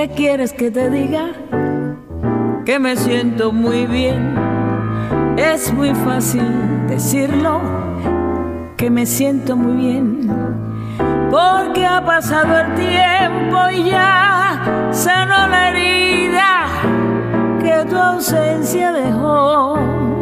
¿Qué quieres que te diga? Que me siento muy bien. Es muy fácil decirlo, que me siento muy bien, porque ha pasado el tiempo y ya sanó la herida que tu ausencia dejó.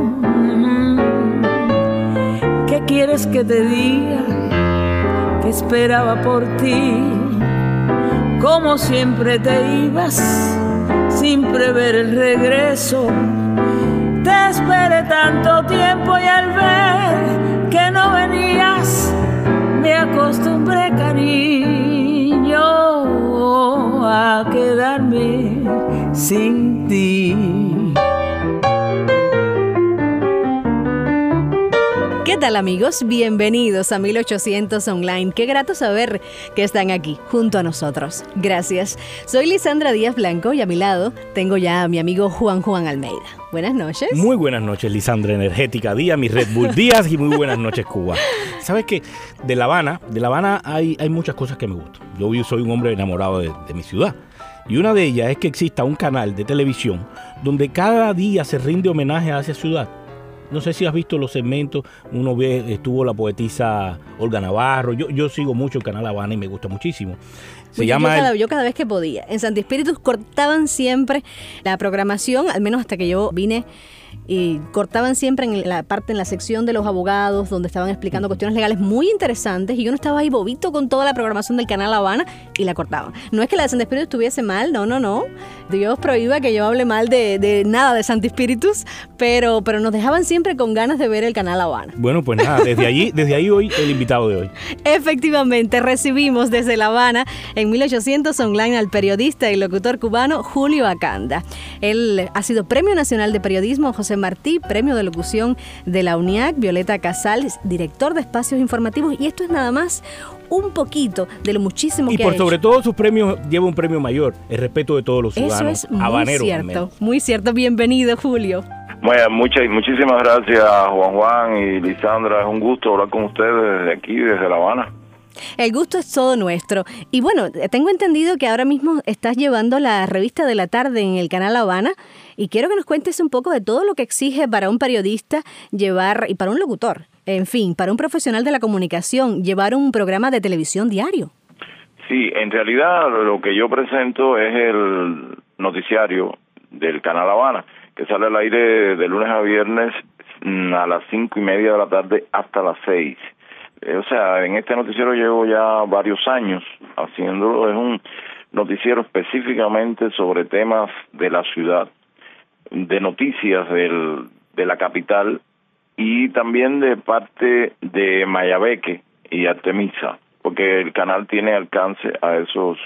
¿Qué quieres que te diga? Que esperaba por ti, como siempre te ibas sin prever el regreso. Te esperé tanto tiempo y al ver que no venías me acostumbré, cariño, a quedarme sin ti. ¿Qué tal, amigos? Bienvenidos a 1800 Online. Qué grato saber que están aquí junto a nosotros. Gracias. Soy Lisandra Díaz Blanco y a mi lado tengo ya a mi amigo Juan Almeida. Buenas noches. Muy buenas noches, Lisandra Energética Díaz, mi Red Bull Díaz, y muy buenas noches, Cuba. ¿Sabes qué? De La Habana hay muchas cosas que me gustan. Yo soy un hombre enamorado de mi ciudad. Y una de ellas es que exista un canal de televisión donde cada día se rinde homenaje a esa ciudad. No sé si has visto los segmentos, uno ve, estuvo la poetisa Olga Navarro, yo sigo mucho el canal Habana y me gusta muchísimo. Yo cada vez que podía. En Santi Espíritus cortaban siempre la programación, al menos hasta que yo vine, y cortaban siempre en la sección de los abogados, donde estaban explicando cuestiones legales muy interesantes, y yo no estaba ahí bobito con toda la programación del canal Habana y la cortaban. No es que la de Santi Espíritus estuviese mal, no. Dios prohíba que yo hable mal de nada de Santi Espíritus, pero nos dejaban siempre con ganas de ver el canal Habana. Bueno, pues nada, desde ahí hoy el invitado de hoy. Efectivamente, recibimos desde La Habana en 1800 Online al periodista y locutor cubano Julio Acanda. Él ha sido Premio Nacional de Periodismo José Martí, Premio de Locución de la UNIAC, Violeta Casals, director de espacios informativos, y esto es nada más un poquito de lo muchísimo que ha hecho. Y por sobre todo sus premios lleva un premio mayor, el respeto de todos los ciudadanos. Eso es muy cierto. Bienvenido, Julio. Bueno, muchísimas gracias, Juan y Lisandra. Es un gusto hablar con ustedes desde aquí, desde La Habana. El gusto es todo nuestro. Y bueno, tengo entendido que ahora mismo estás llevando la revista de la tarde en el canal Habana, y quiero que nos cuentes un poco de todo lo que exige para un periodista llevar, y para un locutor, en fin, para un profesional de la comunicación, llevar un programa de televisión diario. Sí, en realidad lo que yo presento es el noticiario del canal Habana, que sale al aire de lunes a viernes a las 5:30 de la tarde hasta las 6. O sea, en este noticiero llevo ya varios años haciéndolo. Es un noticiero específicamente sobre temas de la ciudad, de noticias de la capital, y también de parte de Mayabeque y Artemisa, porque el canal tiene alcance a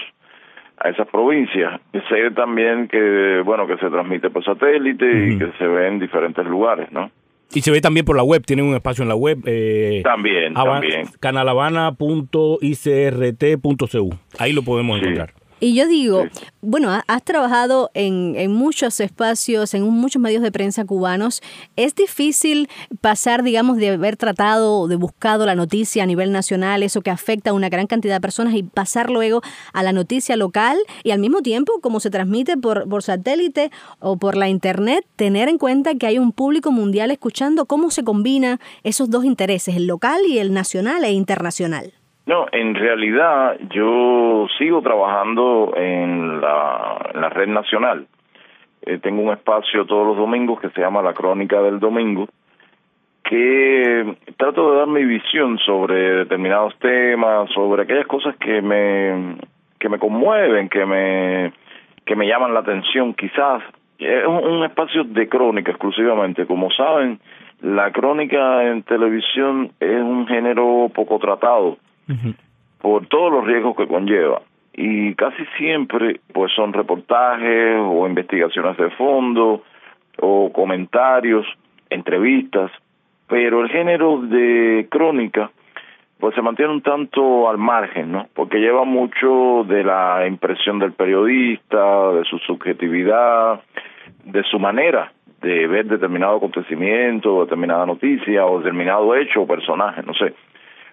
esas provincias. Sé también que se transmite por satélite y que se ve en diferentes lugares, ¿no? Y se ve también por la web, tienen un espacio en la web. También. Canalhabana.icrt.cu. Ahí lo podemos encontrar. Y yo digo, bueno, has trabajado en muchos espacios, en muchos medios de prensa cubanos. ¿Es difícil pasar, digamos, de haber tratado o de buscado la noticia a nivel nacional, eso que afecta a una gran cantidad de personas, y pasar luego a la noticia local, y al mismo tiempo, como se transmite por satélite o por la internet, tener en cuenta que hay un público mundial escuchando? ¿Cómo se combinan esos dos intereses, el local y el nacional e internacional? No, en realidad yo sigo trabajando en la red nacional. Tengo un espacio todos los domingos que se llama La Crónica del Domingo, que trato de dar mi visión sobre determinados temas, sobre aquellas cosas que me conmueven, que me llaman la atención. Quizás es un espacio de crónica exclusivamente. Como saben, la crónica en televisión es un género poco tratado, por todos los riesgos que conlleva, y casi siempre pues son reportajes o investigaciones de fondo o comentarios, entrevistas, pero el género de crónica pues se mantiene un tanto al margen, ¿no? Porque lleva mucho de la impresión del periodista, de su subjetividad, de su manera de ver determinado acontecimiento, determinada noticia o determinado hecho o personaje, no sé.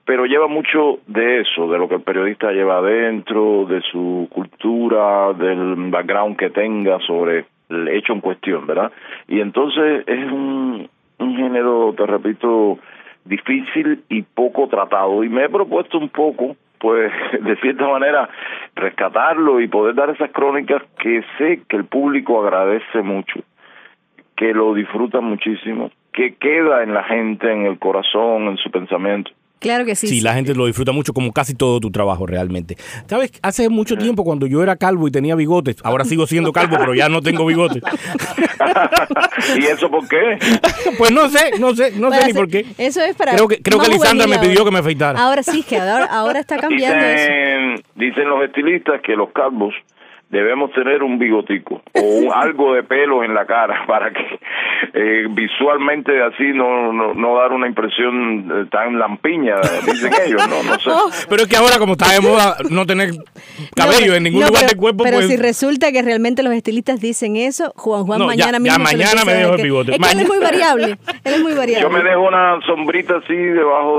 pero lleva mucho de eso, de lo que el periodista lleva adentro, de su cultura, del background que tenga sobre el hecho en cuestión, ¿verdad? Y entonces es un género, te repito, difícil y poco tratado, y me he propuesto un poco, pues, de cierta manera, rescatarlo y poder dar esas crónicas que sé que el público agradece mucho, que lo disfruta muchísimo, que queda en la gente, en el corazón, en su pensamiento. Claro que sí. Sí, la gente lo disfruta mucho, como casi todo tu trabajo realmente. ¿Sabes? Hace mucho tiempo, cuando yo era calvo y tenía bigotes, ahora sigo siendo calvo, pero ya no tengo bigotes. ¿Y eso por qué? Pues no sé ni por qué. Eso es para... Creo que Lisandra me pidió que me afeitara. Ahora sí, que ahora está cambiando eso. Dicen los estilistas que los calvos debemos tener un bigotico o algo de pelo en la cara para que visualmente así no dar una impresión tan lampiña, dicen ellos, no sé. Pero es que ahora, como está de moda no tener cabello en ningún lugar del cuerpo, pero pues... si resulta que realmente los estilistas dicen eso, Juan mañana mismo mañana me dejo el bigote. Es que él es muy variable, Yo me dejo una sombrita así debajo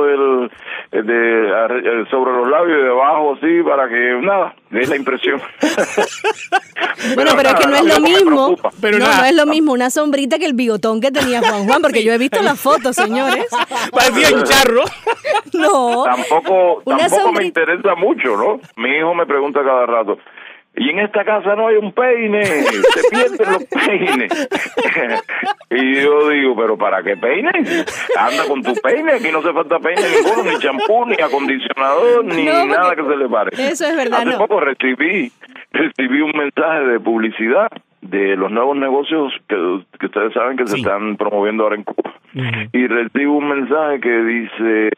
sobre los labios y debajo así para que nada, dé la impresión. Bueno, pero es que no es lo mismo. Pero no es lo mismo una sombrita que el bigotón que tenía Juan, porque yo he visto las fotos, señores. Parecía un charro. No. Tampoco me interesa mucho, ¿no? Mi hijo me pregunta cada rato, y en esta casa no hay un peine, se pierden los peines. Y yo digo, pero ¿para qué peine? Anda con tu peine, aquí no hace falta peine ninguno, ni champú, ni acondicionador, ni nada que se le pare. Eso es verdad. Hace poco recibí un mensaje de publicidad de los nuevos negocios que ustedes saben que se están promoviendo ahora en Cuba. Y recibo un mensaje que dice...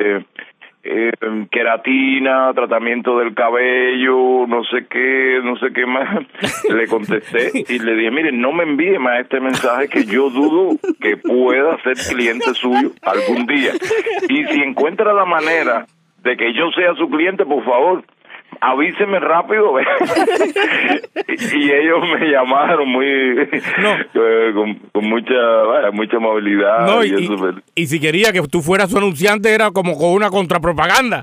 queratina, tratamiento del cabello, no sé qué más. Le contesté y le dije, mire, no me envíe más este mensaje, que yo dudo que pueda ser cliente suyo algún día, y si encuentra la manera de que yo sea su cliente, por favor, avíseme rápido. Y ellos me llamaron con mucha amabilidad. No, y si quería que tú fueras su anunciante, era como con una contrapropaganda.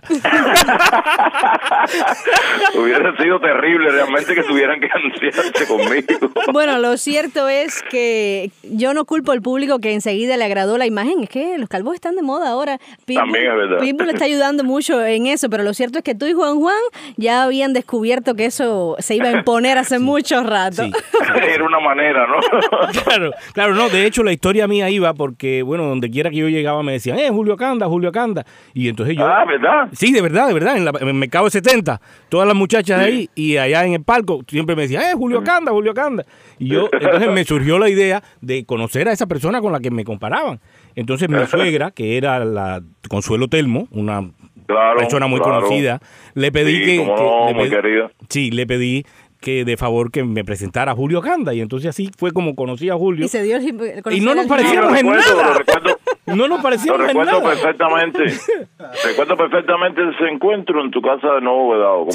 Hubiera sido terrible realmente que tuvieran que anunciarse conmigo. Bueno, lo cierto es que yo no culpo al público que enseguida le agradó la imagen. Es que los calvos están de moda ahora. También es verdad. Pitbull está ayudando mucho en eso, pero lo cierto es que tú y Juan ya habían descubierto que eso se iba a imponer hace mucho rato. Sí. Era una manera, ¿no? Claro, no, de hecho la historia mía iba porque, bueno, donde quiera que yo llegaba me decían, Julio Acanda. Y entonces yo... ¿verdad? Sí, de verdad, en el mercado de 70, todas las muchachas de ahí y allá en el palco siempre me decían, Julio Acanda. Y yo, entonces me surgió la idea de conocer a esa persona con la que me comparaban. Entonces mi suegra, que era la Consuelo Telmo, una persona muy conocida, le pedí le pedí que de favor que me presentara a Julio Acanda, y entonces así fue como conocí a Julio. Y se dio y no nos parecíamos en nada. No nos parecíamos en nada. Recuerdo perfectamente ese encuentro en tu casa de Nuevo Vedado.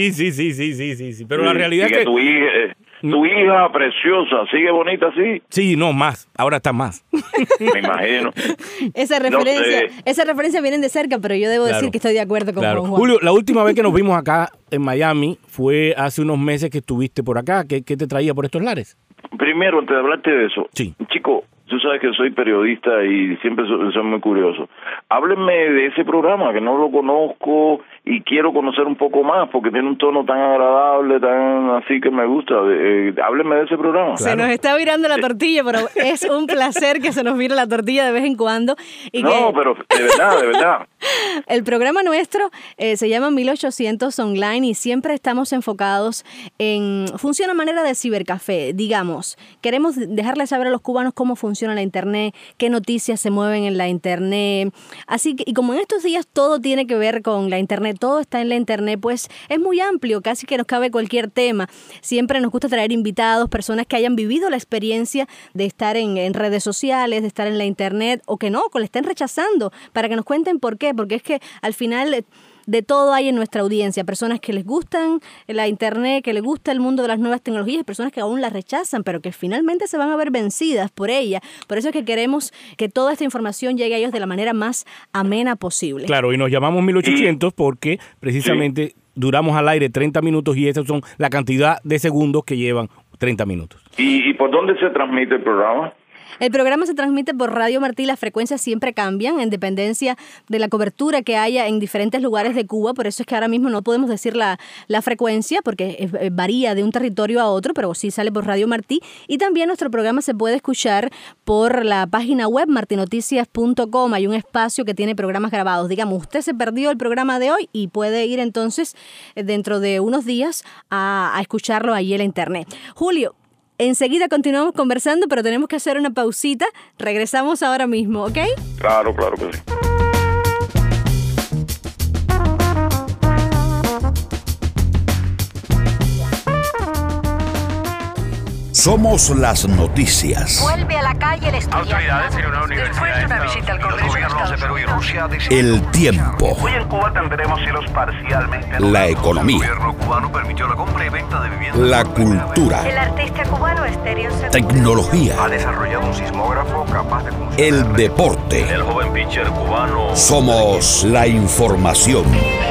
Sí. Pero la realidad es que tu hija preciosa, ¿sigue bonita así? Sí, no, más. Ahora está más. Me imagino. Esa referencia vienen de cerca, pero yo debo decir que estoy de acuerdo con Juan. Julio, la última vez que nos vimos acá en Miami fue hace unos meses que estuviste por acá. ¿Qué te traía por estos lares? Primero, antes de hablarte de eso, chico, tú sabes que soy periodista y siempre soy muy curioso. Háblenme de ese programa, que no lo conozco y quiero conocer un poco más porque tiene un tono tan agradable, tan así que me gusta. Háblenme de ese programa. Se nos está virando la tortilla, pero es un placer que se nos vire la tortilla de vez en cuando. Pero de verdad. El programa nuestro se llama 1800 Online y siempre estamos enfocados en... Funciona a manera de cibercafé, digamos. Queremos dejarles saber a los cubanos cómo funciona la internet, qué noticias se mueven en la internet. Así que, y como en estos días todo tiene que ver con la internet, todo está en la internet, pues es muy amplio, casi que nos cabe cualquier tema. Siempre nos gusta traer invitados, personas que hayan vivido la experiencia de estar en redes sociales, de estar en la internet, o que no, que le estén rechazando, para que nos cuenten por qué. Porque es que al final de todo hay en nuestra audiencia. Personas que les gustan la internet, que les gusta el mundo de las nuevas tecnologías, personas que aún las rechazan, pero que finalmente se van a ver vencidas por ella. Por eso es que queremos que toda esta información llegue a ellos de la manera más amena posible. Claro, y nos llamamos 1800 porque precisamente duramos al aire 30 minutos y esas son la cantidad de segundos que llevan 30 minutos. ¿Y por dónde se transmite el programa? El programa se transmite por Radio Martí, las frecuencias siempre cambian en dependencia de la cobertura que haya en diferentes lugares de Cuba, por eso es que ahora mismo no podemos decir la frecuencia porque varía de un territorio a otro, pero sí sale por Radio Martí, y también nuestro programa se puede escuchar por la página web martinoticias.com, hay un espacio que tiene programas grabados. Digamos, usted se perdió el programa de hoy y puede ir entonces dentro de unos días a escucharlo ahí en la internet. Julio, enseguida continuamos conversando, pero tenemos que hacer una pausita. Regresamos ahora mismo, ¿ok? Claro que sí. Somos las noticias. Vuelve a la calle el estudiante. Autoridades en una universidad. Después de una visita al Congreso de Estados de Perú y Rusia. El tiempo. Hoy en Cuba tendremos cielos parcialmente. La economía. El gobierno cubano permitió la compra y venta de viviendas. La cultura. El artista cubano Estéreo Segundo Tecnología. Ha desarrollado un sismógrafo capaz de funcionar. El deporte. El joven pitcher cubano. Somos la información.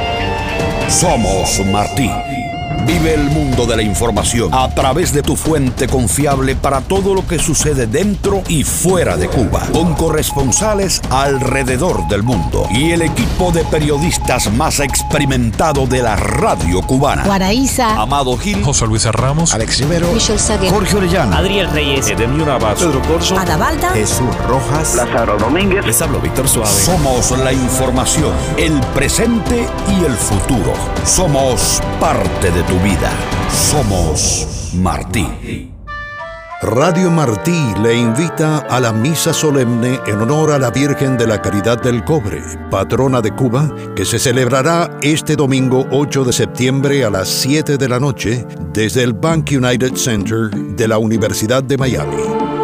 Somos Martí. Vive el mundo de la información a través de tu fuente confiable para todo lo que sucede dentro y fuera de Cuba, con corresponsales alrededor del mundo y el equipo de periodistas más experimentado de la radio cubana. Guaraíza, Amado Gil, José Luis Ramos, Alex Rivero, Michelle Saguer, Jorge Orellana, Adriel Reyes, Edem Yunavas, Pedro Corso, Adabalda, Jesús Rojas, Lázaro Domínguez. les hablo Víctor Suárez. Somos la información, el presente y el futuro. Somos parte de tu vida. Somos Martí. Radio Martí le invita a la misa solemne en honor a la Virgen de la Caridad del Cobre, patrona de Cuba, que se celebrará este domingo 8 de septiembre a las 7 de la noche desde el Bank United Center de la Universidad de Miami.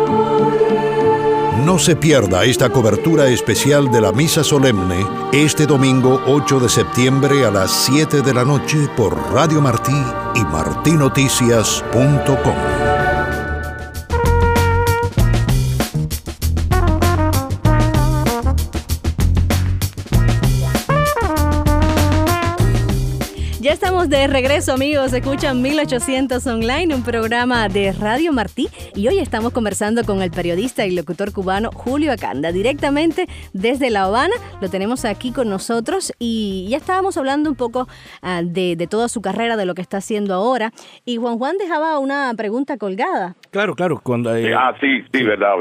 No se pierda esta cobertura especial de la misa solemne este domingo 8 de septiembre a las 7 de la noche por Radio Martí y martinoticias.com. Ya estamos de regreso, amigos. Escuchan 1800 Online, un programa de Radio Martí. Y hoy estamos conversando con el periodista y locutor cubano Julio Acanda, directamente desde La Habana. Lo tenemos aquí con nosotros y ya estábamos hablando un poco de toda su carrera, de lo que está haciendo ahora. Y Juan dejaba una pregunta colgada. Claro. Cuando, sí, verdad.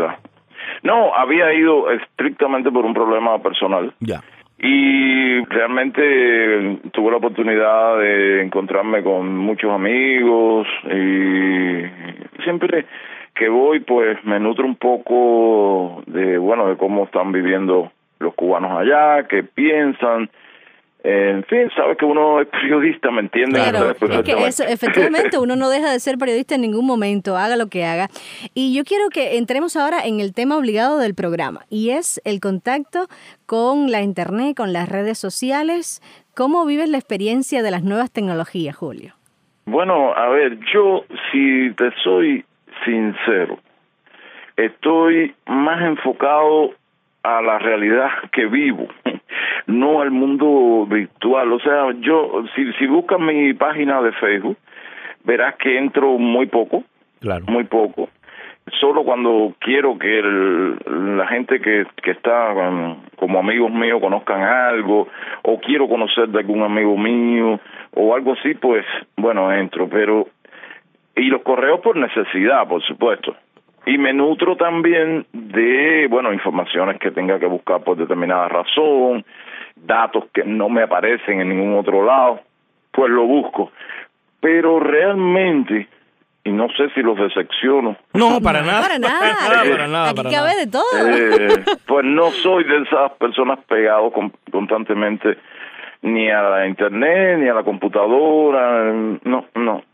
No, había ido estrictamente por un problema personal. Ya. Y realmente tuve la oportunidad de encontrarme con muchos amigos y siempre que voy pues me nutro un poco de cómo están viviendo los cubanos allá, qué piensan. En fin, sabes que uno es periodista, ¿me entiendes? Claro, es que eso, efectivamente, uno no deja de ser periodista en ningún momento, haga lo que haga. Y yo quiero que entremos ahora en el tema obligado del programa, y es el contacto con la internet, con las redes sociales. ¿Cómo vives la experiencia de las nuevas tecnologías, Julio? Bueno, a ver, yo, si te soy sincero, estoy más enfocado a la realidad que vivo, no al mundo virtual. O sea, yo, si buscas mi página de Facebook, verás que entro muy poco, muy poco. Solo cuando quiero que la gente que está como amigos míos conozcan algo, o quiero conocer de algún amigo mío, o algo así, pues, bueno, entro. Y los correos por necesidad, por supuesto. Y me nutro también de, informaciones que tenga que buscar por determinada razón, datos que no me aparecen en ningún otro lado, pues lo busco. Pero realmente, y no sé si los decepciono. No, para nada. Para nada. Aquí cabe de todo. Pues no soy de esas personas pegados constantemente ni a la internet, ni a la computadora, no.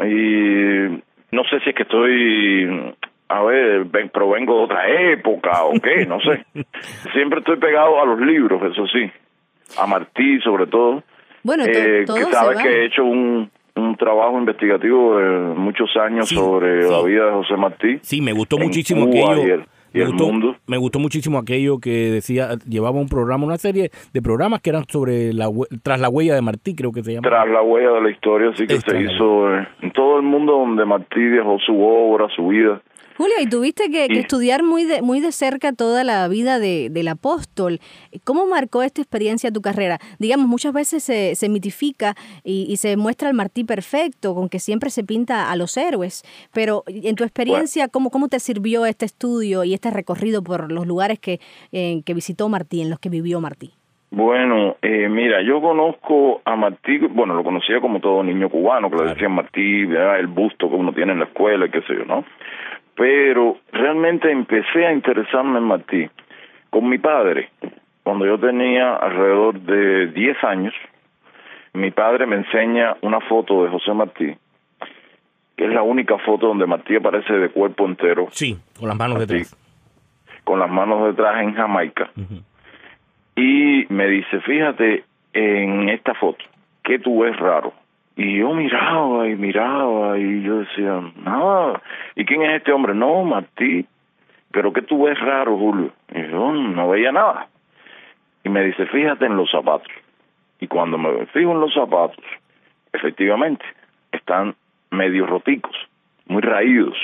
Y no sé si es que estoy... provengo de otra época o qué, no sé. Siempre estoy pegado a los libros, eso sí, a Martí sobre todo, Bueno, todo se sabes va. que he hecho un trabajo investigativo de muchos años sobre la vida de José Martí. Sí, me gustó muchísimo Cuba aquello. Y el mundo. Me gustó muchísimo aquello que decía, llevaba un programa, una serie de programas que eran sobre tras la huella de Martí, creo que se llama. Tras la huella de la historia, sí, que se hizo en todo el mundo donde Martí dejó su obra, su vida. Julio, y tuviste que estudiar muy de cerca toda la vida del apóstol. ¿Cómo marcó esta experiencia tu carrera? Digamos, muchas veces se mitifica y se muestra el Martí perfecto, con que siempre se pinta a los héroes. Pero en tu experiencia, ¿cómo te sirvió este estudio y este recorrido por los lugares que visitó Martí, en los que vivió Martí? Bueno, mira, yo conozco a Martí, bueno, lo conocía como todo niño cubano, que le decían Martí, ¿verdad? El busto que uno tiene en la escuela y qué sé yo, ¿no? Pero realmente empecé a interesarme en Martí con mi padre. Cuando yo tenía alrededor de 10 años, mi padre me enseña una foto de José Martí, que es la única foto donde Martí aparece de cuerpo entero. Sí, con las manos detrás. Con las manos detrás en Jamaica. Uh-huh. Y me dice, fíjate en esta foto, ¿qué tú ves raro? Y yo miraba y yo decía, nada. ¿Y quién es este hombre? No, Martí. ¿Pero qué tú ves raro, Julio? Y yo no veía nada. Y me dice, fíjate en los zapatos. Y cuando me fijo en los zapatos, efectivamente, están medio roticos, muy raídos.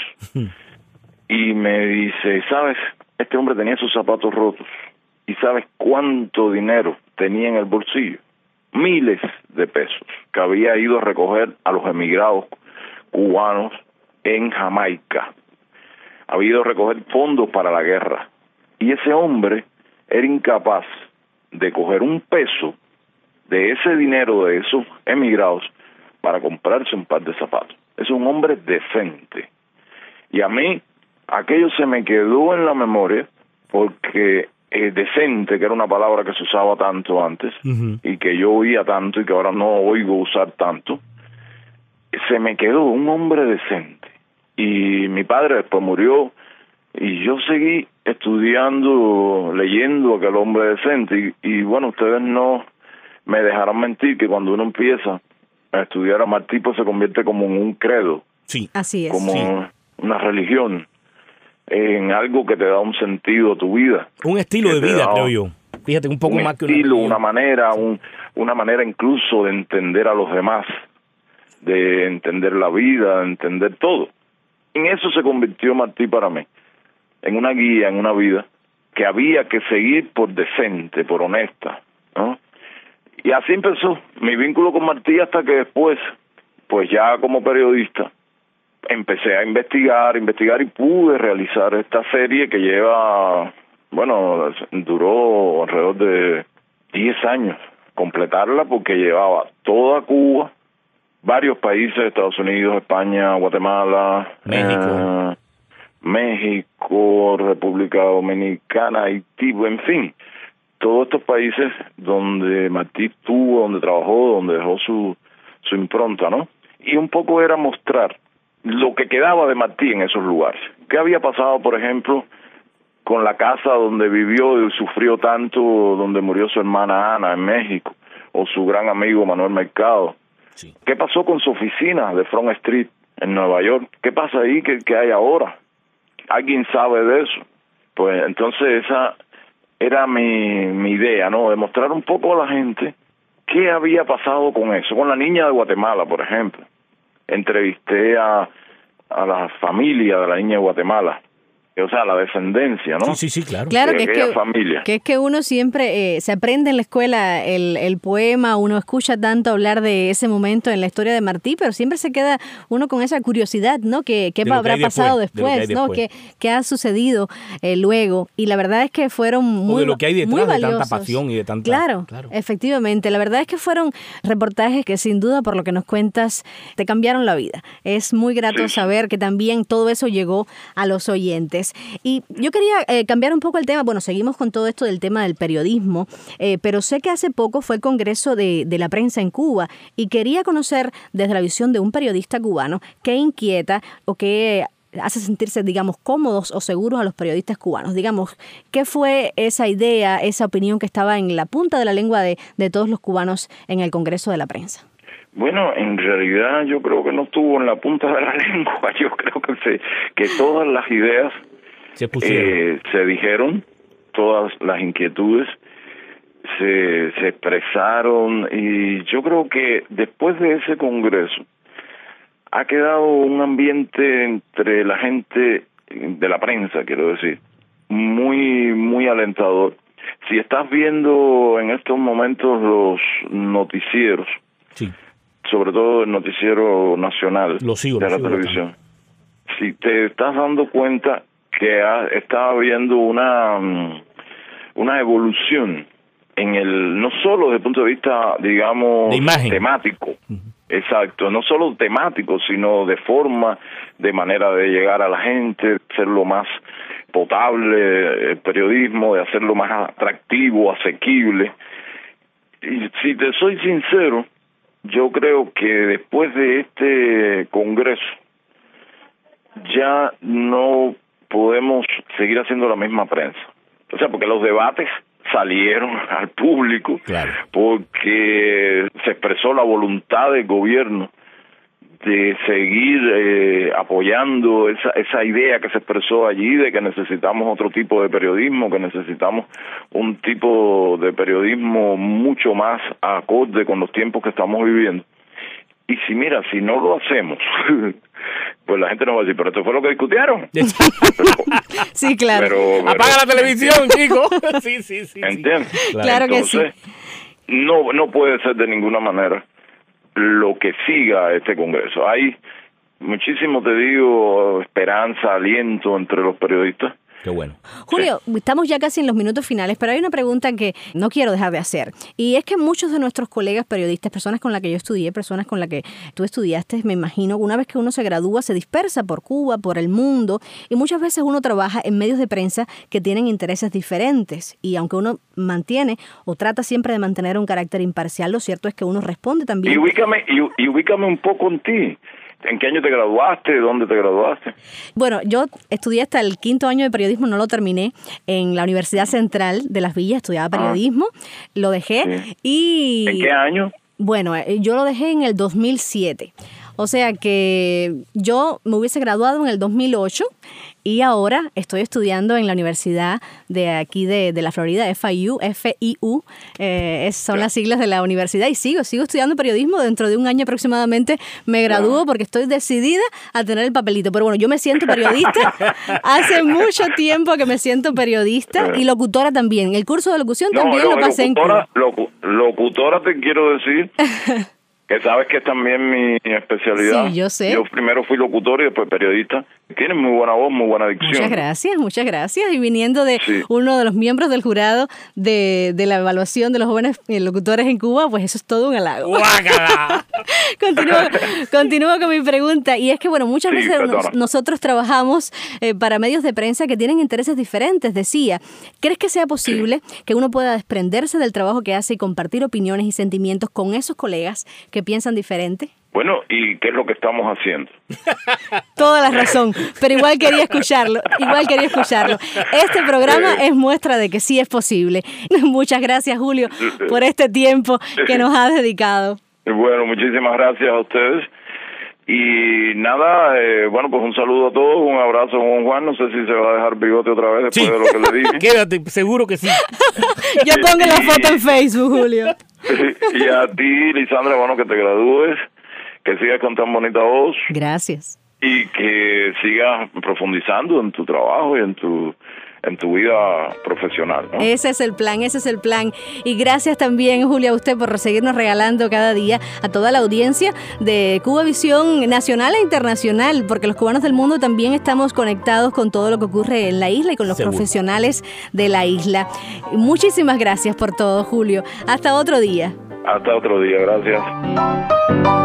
Y me dice, ¿sabes? Este hombre tenía sus zapatos rotos. ¿Y sabes cuánto dinero tenía en el bolsillo? Miles de pesos que había ido a recoger a los emigrados cubanos en Jamaica. Había ido a recoger fondos para la guerra. Y ese hombre era incapaz de coger un peso de ese dinero de esos emigrados para comprarse un par de zapatos. Es un hombre decente. Y a mí aquello se me quedó en la memoria porque decente, que era una palabra que se usaba tanto antes, uh-huh, y que yo oía tanto y que ahora no oigo usar tanto, se me quedó un hombre decente. Y mi padre después murió y yo seguí estudiando, leyendo aquel hombre decente y bueno, ustedes no me dejarán mentir que cuando uno empieza a estudiar a Martí, pues se convierte como en un credo. Sí, así es. Como una religión, en algo que te da un sentido a tu vida. Un estilo de vida, creo yo. Fíjate, un poco más que un estilo, una manera incluso de entender a los demás, de entender la vida, de entender todo. En eso se convirtió Martí para mí, en una guía, en una vida que había que seguir por decente, por honesta, ¿no? Y así empezó mi vínculo con Martí hasta que después, pues ya como periodista, empecé a investigar y pude realizar esta serie que lleva, bueno, duró alrededor de 10 años completarla porque llevaba toda Cuba, varios países, Estados Unidos, España, Guatemala, México, República Dominicana, Haití, en fin, todos estos países donde Martí estuvo, donde trabajó, donde dejó su impronta, ¿no? Y un poco era mostrar lo que quedaba de Martí en esos lugares. ¿Qué había pasado, por ejemplo, con la casa donde vivió y sufrió tanto, donde murió su hermana Ana en México, o su gran amigo Manuel Mercado? Sí. ¿Qué pasó con su oficina de Front Street en Nueva York? ¿Qué pasa ahí? ¿Qué hay ahora? ¿Alguien sabe de eso? Pues entonces esa era mi idea, ¿no? Demostrar un poco a la gente qué había pasado con eso. Con la niña de Guatemala, por ejemplo. Entrevisté a la familia de la niña de Guatemala, o sea, la descendencia, ¿no? Sí, claro. Claro, que es que uno siempre se aprende en la escuela el poema, uno escucha tanto hablar de ese momento en la historia de Martí, pero siempre se queda uno con esa curiosidad, ¿no? ¿Qué habrá pasado después, ¿no? ¿Qué ha sucedido luego? Y la verdad es que fueron muy valiosos. De lo que hay detrás de tanta pasión y de tanta... Claro, efectivamente. La verdad es que fueron reportajes que sin duda, por lo que nos cuentas, te cambiaron la vida. Es muy grato saber que también todo eso llegó a los oyentes. Y yo quería cambiar un poco el tema. Bueno, seguimos con todo esto del tema del periodismo, pero sé que hace poco fue el Congreso de la Prensa en Cuba y quería conocer desde la visión de un periodista cubano qué inquieta o qué hace sentirse, digamos, cómodos o seguros a los periodistas cubanos? Digamos, ¿qué fue esa idea, esa opinión que estaba en la punta de la lengua de todos los cubanos en el Congreso de la Prensa? Bueno, en realidad yo creo que no estuvo en la punta de la lengua. Yo creo que todas las ideas se dijeron, todas las inquietudes se expresaron, y yo creo que después de ese congreso ha quedado un ambiente entre la gente de la prensa, quiero decir, muy alentador. Si estás viendo en estos momentos los noticieros, sí, sobre todo el noticiero nacional de la televisión, si te estás dando cuenta que está habiendo una evolución en no solo desde el punto de vista, digamos, de imagen, temático, exacto, no solo temático, sino de forma, de manera de llegar a la gente, hacerlo más potable el periodismo, de hacerlo más atractivo, asequible. Y si te soy sincero, yo creo que después de este congreso ya no podemos seguir haciendo la misma prensa. O sea, porque los debates salieron al público, claro, porque se expresó la voluntad del gobierno de seguir apoyando esa idea que se expresó allí de que necesitamos otro tipo de periodismo, que necesitamos un tipo de periodismo mucho más acorde con los tiempos que estamos viviendo. Y si no lo hacemos, pues la gente nos va a decir, pero esto fue lo que discutieron. Sí, claro. Pero apaga la televisión, chico. Sí. ¿Entiendes? Claro. Entonces, que sí. No puede ser de ninguna manera lo que siga este Congreso. Hay muchísimo, te digo, esperanza, aliento entre los periodistas. Qué bueno. Julio, estamos ya casi en los minutos finales, pero hay una pregunta que no quiero dejar de hacer. Y es que muchos de nuestros colegas periodistas, personas con las que yo estudié, personas con las que tú estudiaste, me imagino, una vez que uno se gradúa, se dispersa por Cuba, por el mundo, y muchas veces uno trabaja en medios de prensa que tienen intereses diferentes. Y aunque uno mantiene o trata siempre de mantener un carácter imparcial, lo cierto es que uno responde también. Y ubícame un poco en ti. ¿En qué año te graduaste? ¿Dónde te graduaste? Bueno, yo estudié hasta el 5º año de periodismo, no lo terminé, en la Universidad Central de Las Villas, estudiaba periodismo, lo dejé y... ¿En qué año? Bueno, yo lo dejé en el 2007, o sea que yo me hubiese graduado en el 2008 y ahora estoy estudiando en la universidad de aquí de la Florida, FIU, son las siglas de la universidad, y sigo estudiando periodismo. Dentro de un año aproximadamente me gradúo porque estoy decidida a tener el papelito. Pero bueno, yo me siento periodista, hace mucho tiempo que me siento periodista y locutora también. El curso de locución también lo pasé en Cuba. Locutora te quiero decir... que sabes que es también mi especialidad. Sí, yo sé. Yo primero fui locutor y después periodista. Tienes muy buena voz, muy buena dicción. Muchas gracias. Y viniendo de uno de los miembros del jurado de la evaluación de los jóvenes locutores en Cuba, pues eso es todo un halago. Continúo con mi pregunta. Y es que, bueno, muchas veces nosotros trabajamos para medios de prensa que tienen intereses diferentes, decía. ¿Crees que sea posible que uno pueda desprenderse del trabajo que hace y compartir opiniones y sentimientos con esos colegas que piensan diferente? Bueno, ¿y qué es lo que estamos haciendo? Toda la razón, pero igual quería escucharlo. Este programa es muestra de que sí es posible. Muchas gracias, Julio, por este tiempo que nos has dedicado. Bueno, muchísimas gracias a ustedes. Y nada, bueno, pues un saludo a todos, un abrazo a Juan Juan. No sé si se va a dejar bigote otra vez después de lo que le dije. Quédate, seguro que sí. Yo pongo la foto en Facebook, Julio. Y a ti, Lisandra, bueno, que te gradúes, que sigas con tan bonita voz. Gracias. Y que sigas profundizando en tu trabajo y en tu vida profesional, ¿no? Ese es el plan. Y gracias también, Julio, a usted por seguirnos regalando cada día a toda la audiencia de Cuba Visión nacional e internacional, porque los cubanos del mundo también estamos conectados con todo lo que ocurre en la isla y con los profesionales de la isla. Muchísimas gracias por todo, Julio. Hasta otro día. Hasta otro día, gracias.